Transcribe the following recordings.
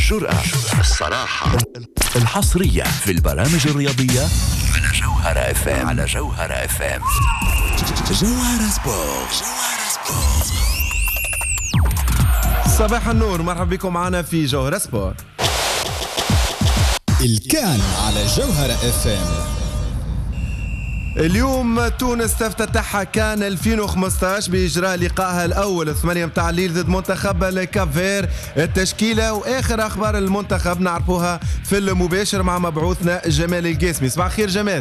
الجرأة، الصراحة، الحصرية في البرامج الرياضية على جوهرة اف ام. على جوهرة اف ام. جوهرة سبورت. صباح النور، مرحبا بكم معنا في جوهرة سبورت. الكان على جوهرة اف ام. اليوم تونس تفتتح كان 2015 بإجراء لقائها الأول 8 متاع الليل ضد منتخب الكافير. التشكيلة وآخر أخبار المنتخب نعرفوها في المباشر مع مبعوثنا جمال القاسمي. صباح الخير جمال.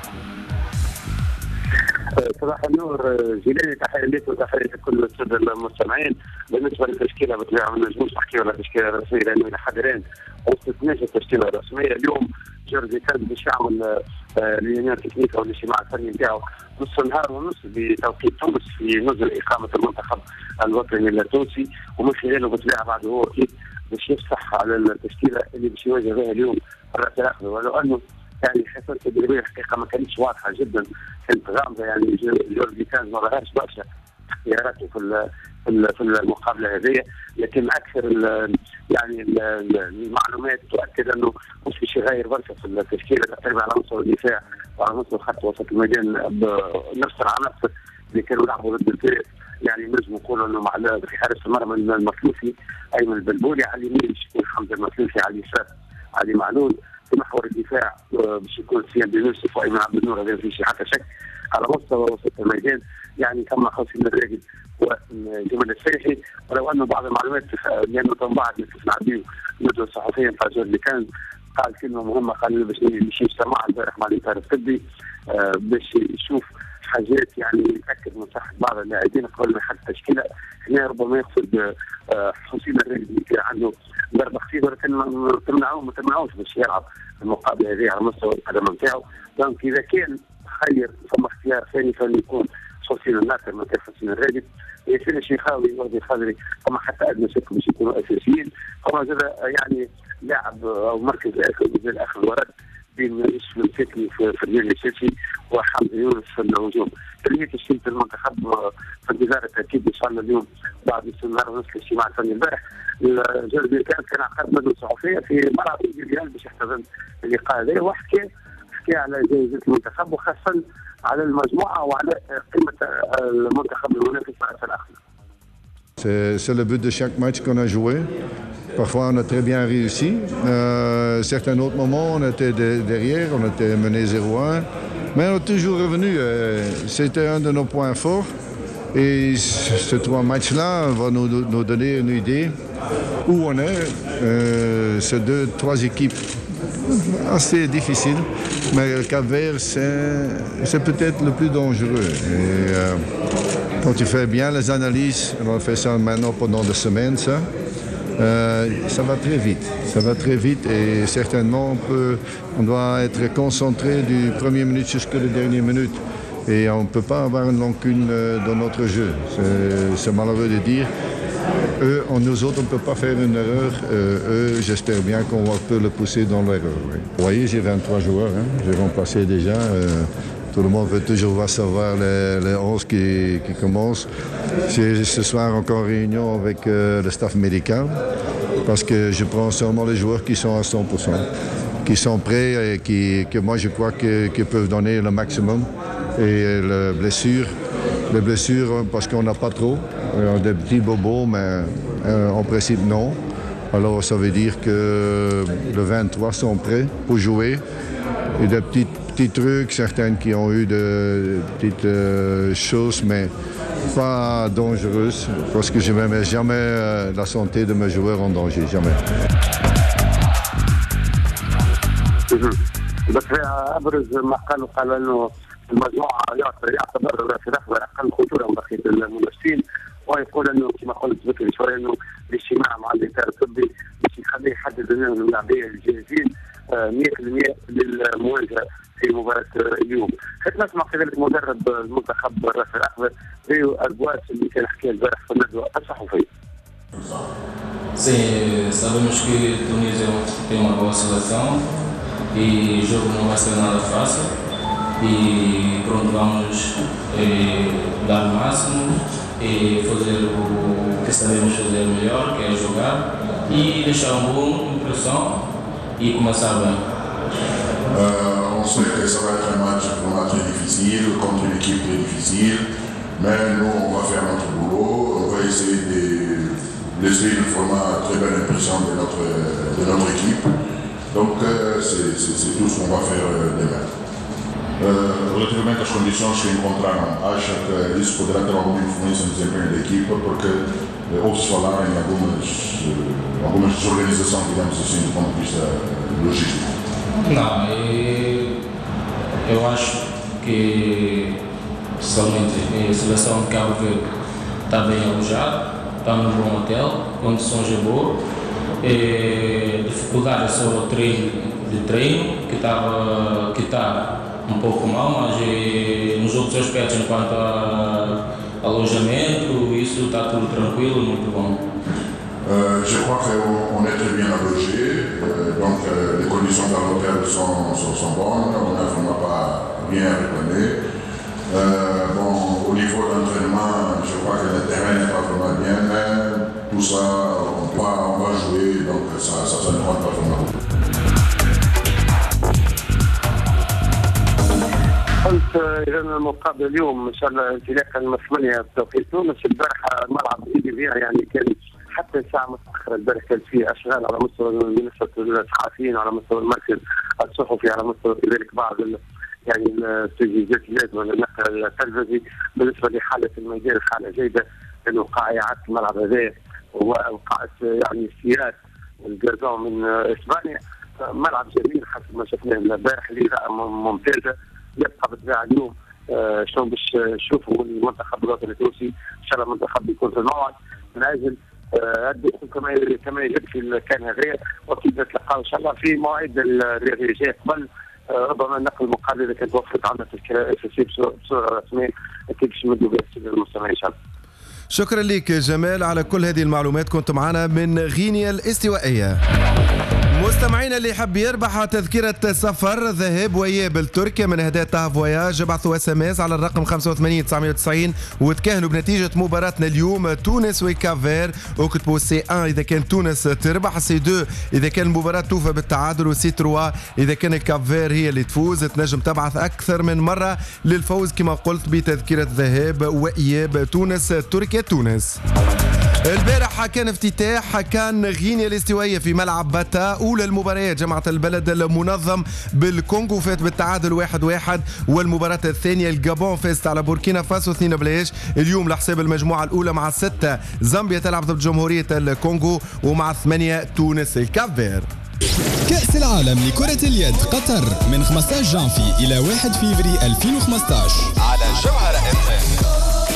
صباح النور جيلاني، تحية ليك وتحية لكل السادة المستمعين. بالنسبة للتشكيلة بالطبيعة ما نجموش نحكيو على تشكيلة رسمية لأنه إلى حد الآن ما استثناش التشكيلة الرسمية. اليوم جورجي كان باش يعمل ريونيون تكنيك أو الاجتماع الفني نتاعو نص نهار ونص بتوقيت تونس في نزل إقامة المنتخب الوطني التونسي، ومن خلاله بالطبيعة بعد هو أكيد باش يفصح على التشكيلة اللي باش يواجه بها اليوم الرأس الأخضر. ولو أنه يعني الحصة التدريبية الحقيقة ما كانتش واضحة جدا، كانت غامضة. يعني جورجي كان ما راهاش برشا اختياراته في المقابلة هذه، لكن أكثر يعني المعلومات تؤكد أنه مش باش يغير برشا في التشكيلة تقريبا على مستوى الدفاع وعلى مستوى خط وسط الميدان بنفس العناصر اللي كانوا يلعبوا ضد الفريق. يعني نجم نقولوا أنه مع في حارس المرمى المخلوفي أيمن البلبولي، على اليمين باش يكون حمزة المخلوفي، على اليسار علي معلول، في محور الدفاع باش يكون سيان بن يوسف وايمن عبد النور. هذا في حتى شك. على مستوى وسط الميدان يعني تم حسين الراجل وجمال السيحي، ولو انه بعض المعلومات لانه بعض نسمع به ندوه صحفيا فاجر اللي كان قال كلمه مهمه، قال باش يجتمع امبارح مع الاطار الطبي باش يشوف حاجات يعني يتاكد من صحه بعض اللاعبين قبل ما يحط تشكيله. هنا ربما يقصد حسين الراجل اللي كان عنده ضربه خطيره ولكن ما تمنعوش باش يلعب المقابله هذه على مستوى القدم نتاعو. دونك اذا كان خير ثم اختيار ثاني فليكون حسين الناصر مكان حسين الراجل، ياسين الشيخاوي وردي الخضري، هما حتى ادنى شك باش يكونوا اساسيين. هما زاد يعني لاعب او مركز اخر الورد بين يوسف المساكي في الرجال الاساسي وحمزه يونس في الهجوم. هي تشكيله المنتخب في انتظار التاكيد ان شاء الله اليوم بعد استمرار نصف الاجتماع الفني امبارح. جورجي كان عقد ندوه صحفيه في ملعب الريال باش يحتضن اللقاء هذا، وحكى على جائزه المنتخب وخاصه على المجموعه وعلى قيمه المنتخب المنافس رأس الأخضر. C'est le but de chaque match qu'on a joué. Parfois on a très bien réussi. Certains autres moments on était derrière, on était mené 0-1. Mais on est toujours revenu. C'était un de nos points forts. Et ces trois matchs-là vont nous donner une idée où on est. C'est trois équipes assez difficiles. Mais le Cap-Vert, c'est peut-être le plus dangereux. Et, quand tu fais bien les analyses, on a fait ça maintenant pendant des semaines, ça va très vite. Ça va très vite et certainement on doit être concentré du premier minute jusqu'à la dernière minute. Et on ne peut pas avoir une rancune dans notre jeu. C'est malheureux de dire. Nous autres, on ne peut pas faire une erreur. J'espère bien qu'on peut le pousser dans l'erreur. Oui. Vous voyez, j'ai 23 joueurs. J'ai remplacé déjà. Tout le monde veut toujours savoir les 11 qui commencent. J'ai ce soir encore réunion avec le staff médical parce que je prends seulement les joueurs qui sont à 100%, qui sont prêts et que moi je crois qu'ils peuvent donner le maximum. Et les blessures parce qu'on n'a pas trop. Des petits bobos, mais en principe non. Alors ça veut dire que les 23 sont prêts pour jouer. Et des petits trucs, certaines qui ont eu de petites choses, mais pas dangereuses, parce que je ne mets jamais la santé de mes joueurs en danger, jamais. المجموعه يعتبر في لحظه اقل خطوره من بقيه المنافسين، ويقول انه كما قلت بكري شويه انه الاجتماع مع الاطار الطبي باش يخليه يحدد لنا اللاعبين الجاهزين 100% للمواجهه في مباراه اليوم. حتى نسمع كذلك مدرب المنتخب الراس الاخضر ريو أربواس اللي كان حكى البارح في الندوه الصحفيه. Sim, sabemos que a Tunísia tem uma boa seleção e o jogo não vai ser nada fácil. E pronto, vamos dar o máximo e fazer o que sabemos fazer melhor, que é jogar. e deixar uma boa impressão e começar bem. On sait que ça va être un match vraiment très difficile, contre une équipe très difficile, mais nous on va faire notre boulot, on va essayer de laisser une vraiment très belle impression de notre équipe. Donc c'est tout ce qu'on va faire demain. Relativamente às condições que encontraram, acha que isso poderá ter alguma influência no desempenho da equipa, porque ouve-se falar em algumas desorganizações, digamos assim, do ponto de vista logístico? Não, eu acho que principalmente a seleção de Cabo Verde está bem alojada, está num bom hotel, condições é boas, dificuldade é só o treino que está um pouco mal, mas nos outros aspectos, enquanto a alojamento, isso está tudo tranquilo, muito bom. Je crois qu'on est très bien logé, donc les conditions dans l'hôtel sont bonnes, on n'a vraiment pas rien à réclamer. Au niveau de l'entraînement, je crois que le terrain n'est pas vraiment bien, mais tout ça, on va jouer, donc ça ne compte pas vraiment beaucoup. قلت اذا المقابله اليوم ان شاء الله انطلاقا من 8 بتوقيت تونس. البارح الملعب ايجابيا يعني كان حتى ساعه متاخره. البارح كان فيه اشغال على مستوى منصه الصحفيين وعلى مستوى المركز الصحفي على مستوى كذلك بعض يعني التجهيزات والنقل التلفزي. بالنسبه لحاله الميدان حاله جيده لانه قاعات الملعب هذا وقاعه يعني السيارات الجردون من اسبانيا. ملعب جميل حسب ما شفناه البارح، الاضاءه ممتازه. يبقى بالطبيعه اليوم شلون باش نشوفوا المنتخب الوطني التونسي. ان شاء الله المنتخب يكون في الموعد من اجل الدخول كما يجب في كان هذايا، واكيد نتلقاو ان شاء الله في مواعيد الرياضيه الجايه. قبل ربما النقل المقابله اذا كانت وفرت عندنا تذكره اساسيه بصوره رسميه اكيد باش نمدوا بها المستمعين ان شاء الله. شكرا لك جمال على كل هذه المعلومات. كنت معنا من غينيا الاستوائيه. مستمعينا اللي يحب يربح تذكرة سفر ذهاب وإياب لتركيا من هدايا طه فواياج ابعثوا SMS على الرقم 85 990 وتكهنوا بنتيجة مباراتنا اليوم تونس وكافير. اكتبوا سي 1 إذا كان تونس تربح، سي 2 إذا كان المباراة توفى بالتعادل، وسي 3 إذا كان كافير هي اللي تفوز. تنجم تبعث أكثر من مرة للفوز كما قلت بتذكرة ذهاب وإياب تونس تركيا تونس. البارح كان افتتاح كان غينيا الاستوائية في ملعب باتا. أولى المباريات جمعة البلد المنظم بالكونغو فات بالتعادل 1-1، والمباراة الثانية الجابون فازت على بوركينا فاسو 2-0. اليوم لحساب المجموعة الأولى مع 6 زامبيا تلعب ضد جمهورية الكونغو، ومع 8 تونس الكافير. كأس العالم لكرة اليد قطر من 15 جانفي إلى 1 فيفري 2015 على جوهرة FM.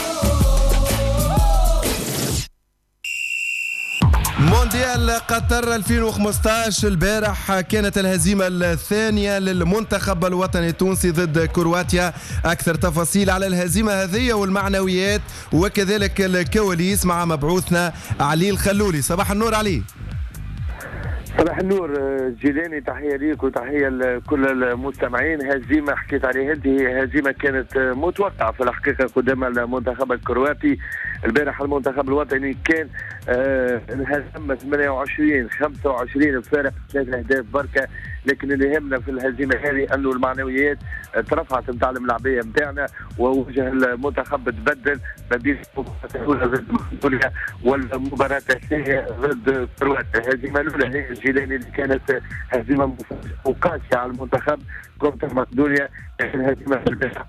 مونديال قطر 2015 البارح كانت الهزيمة الثانية للمنتخب الوطني التونسي ضد كرواتيا. أكثر تفاصيل على الهزيمة هذه والمعنويات وكذلك الكواليس مع مبعوثنا علي الخلولي. صباح النور علي. صباح النور جيلاني، تحية ليك وتحية لكل المستمعين. هزيمة حكيت عليها انت، هزيمة كانت متوقعة في الحقيقة قدام المنتخب الكرواتي. البارح المنتخب الوطني كان انهزم 28-25 بفارق 3 أهداف بركة، لكن اللي يهمنا في الهزيمة هذه أنه المعنويات ترفعت نتاع الملاعبية نتاعنا، ووجه المنتخب تبدل ما بين المباراة الأولى ضد مقدونيا والمباراة الثانية ضد كرواتيا. الهزيمة الأولى هي الجيلاني اللي كانت هزيمة مقاسية على المنتخب كونتر مقدونيا، الهزيمة البارح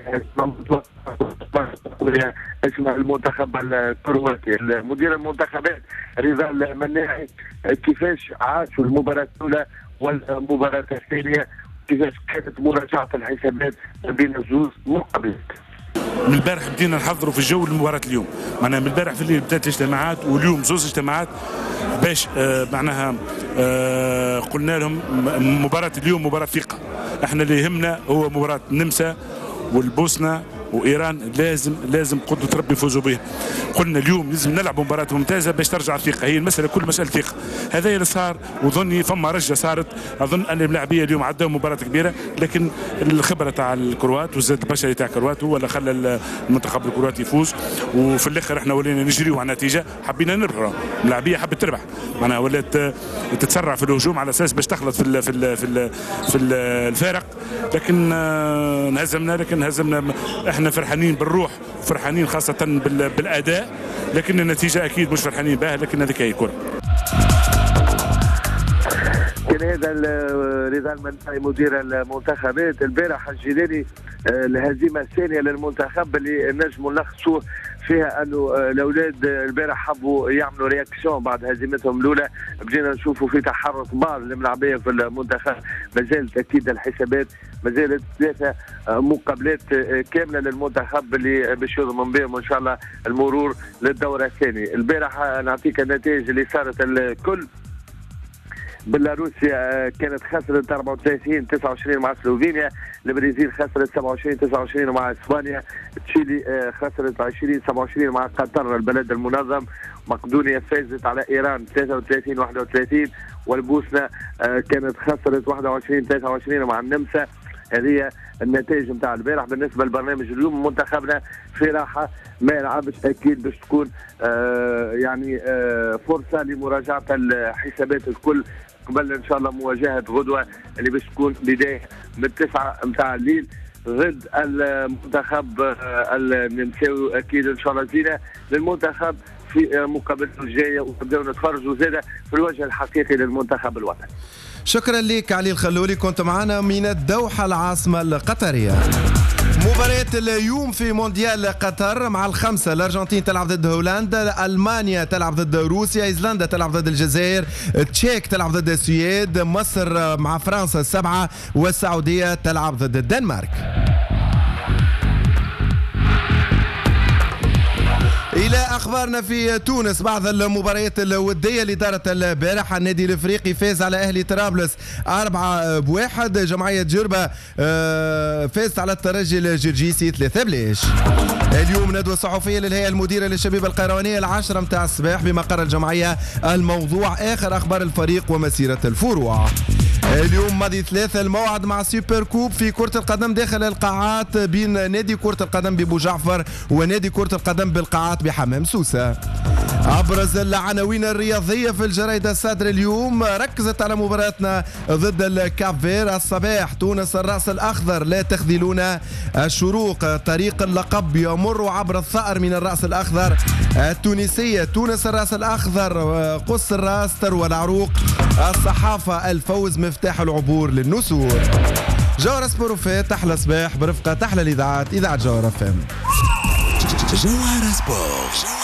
اسمها المنتخب الكرواتي. مدير المنتخبات رضا المناعي كيفاش عاشوا المباراة الأولى والمباراة الثانية، كيفاش كانت مراجعة الحسابات بين الزوز مقابلات. من البارح بدينا نحضروا في الجو لمباراة اليوم، معناها من البارح في الليل بدات الاجتماعات، واليوم زوز اجتماعات باش معناها قلنا لهم مباراة اليوم مباراة ثقة. احنا اللي يهمنا هو مباراة النمسا والبوسنة وايران لازم قدرة ربي يفوزوا بها. قلنا اليوم لازم نلعبوا مباراة ممتازة باش ترجع الثقة، هي المسألة كل مسألة ثقة. هذا اللي صار، وظني فما رجة صارت. أظن أن اللاعبية اليوم عداوا مباراة كبيرة، لكن الخبرة تاع الكروات والزاد البشري تاع الكروات هو اللي خلى المنتخب الكرواتي يفوز. وفي الآخر احنا ولينا نجريوا على النتيجة، حبينا نربحوا. اللاعبية حبت تربح، معناها ولات تتسرع في الهجوم على أساس باش تخلط في الفارق، لكن هزمنا. احنا فرحانين بالروح، فرحانين خاصة بالأداء، لكن النتيجة أكيد مش فرحانين بها، لكن هذيك هي الكرة. كان هذا رضا المنفعي مدير المنتخبات. البارح الجيلاني الهزيمة الثانية للمنتخب اللي نجموا نلخصوه فيها انه الاولاد البارح حبوا يعملوا رياكسيون بعد هزيمتهم الاولى. بدينا نشوفوا في تحرك بعض الملاعبيه في المنتخب، مازالت اكيد الحسابات، مازالت 3 مقابلات كامله للمنتخب اللي باش يضمن بهم ان شاء الله المرور للدوره الثانيه. البارح نعطيك النتائج اللي صارت الكل. بيلاروسيا كانت خسرت 34-29 مع سلوفينيا، البرازيل خسرت 27-29 مع اسبانيا، تشيلي خسرت 20-27 مع قطر البلد المنظم، مقدونيا فازت على ايران 33-31، والبوسنه كانت خسرت 21-23 مع النمسا. هذه النتائج نتاع البارح. بالنسبه للبرنامج اليوم منتخبنا في راحه ما يلعبش، اكيد باش تكون يعني فرصه لمراجعه الحسابات الكل قبل ان شاء الله مواجهه غدوه اللي باش تكون بدايه من 9 نتاع الليل ضد المنتخب النمساوي. اكيد ان شاء الله زينه للمنتخب في مقابلته الجايه، ونبداو نتفرجوا زاده في الوجه الحقيقي للمنتخب الوطني. شكرا لك علي الخلولي، كنت معنا من الدوحة العاصمة القطرية. مباريات اليوم في مونديال قطر مع الخمسة: الأرجنتين تلعب ضد هولندا، ألمانيا تلعب ضد روسيا، أيسلندا تلعب ضد الجزائر، تشيك تلعب ضد السويد، مصر مع فرنسا 7، والسعودية تلعب ضد الدنمارك. إلى أخبارنا في تونس. بعض المباريات الودية اللي دارت البارح، النادي الإفريقي فاز على أهلي طرابلس 4-1، جمعية جربة فازت على الترجي الجرجيسي 3-0. اليوم ندوة صحفية للهيئة المديرة للشبيبة القيروانية 10 متاع الصباح بمقر الجمعية، الموضوع آخر أخبار الفريق ومسيرة الفروع. اليوم ماضي 3 الموعد مع سوبر كوب في كرة القدم داخل القاعات بين نادي كرة القدم ببو جعفر ونادي كرة القدم بالقاعات بحمام سوسة. أبرز العناوين الرياضية في الجريدة الصادرة اليوم ركزت على مباراتنا ضد الكافير الصباح. تونس الرأس الأخضر لا تخذلون الشروق، طريق اللقب يمر عبر الثأر من الرأس الأخضر. التونسية تونس الرأس الأخضر، قص الرأس تروى العروق. الصحافة الفوز مفتاح العبور للنسور. جوهرة سبوروفيت أحلى صباح برفقة أحلى الإذاعات، إذاعة جوهرة فم. جوهرة سبور.